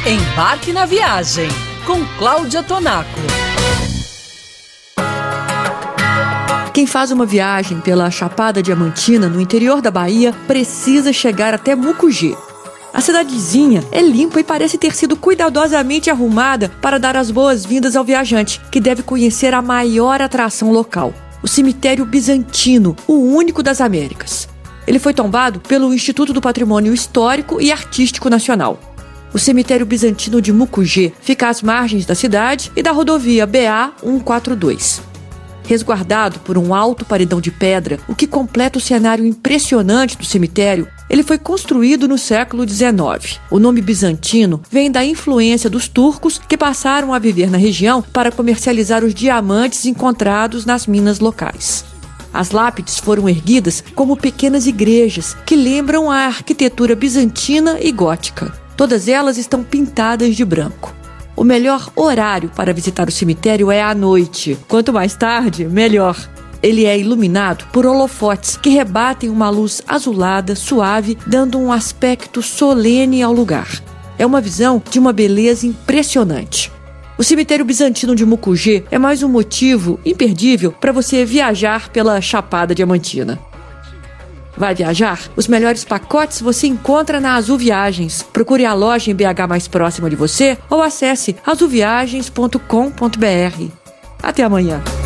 Embarque na viagem com Cláudia Tonaco. Quem faz uma viagem pela Chapada Diamantina, no interior da Bahia, precisa chegar até Mucugê. A cidadezinha é limpa e parece ter sido cuidadosamente arrumada para dar as boas-vindas ao viajante, que deve conhecer a maior atração local, o cemitério bizantino, o único das Américas. Ele foi tombado pelo Instituto do Patrimônio Histórico e Artístico Nacional. O cemitério bizantino de Mucugê fica às margens da cidade e da rodovia BA-142. Resguardado por um alto paredão de pedra, o que completa o cenário impressionante do cemitério, ele foi construído no século XIX. O nome bizantino vem da influência dos turcos que passaram a viver na região para comercializar os diamantes encontrados nas minas locais. As lápides foram erguidas como pequenas igrejas que lembram a arquitetura bizantina e gótica. Todas elas estão pintadas de branco. O melhor horário para visitar o cemitério é à noite. Quanto mais tarde, melhor. Ele é iluminado por holofotes que rebatem uma luz azulada, suave, dando um aspecto solene ao lugar. É uma visão de uma beleza impressionante. O cemitério bizantino de Mucugê é mais um motivo imperdível para você viajar pela Chapada Diamantina. Vai viajar? Os melhores pacotes você encontra na Azul Viagens. Procure a loja em BH mais próxima de você ou acesse azulviagens.com.br. Até amanhã.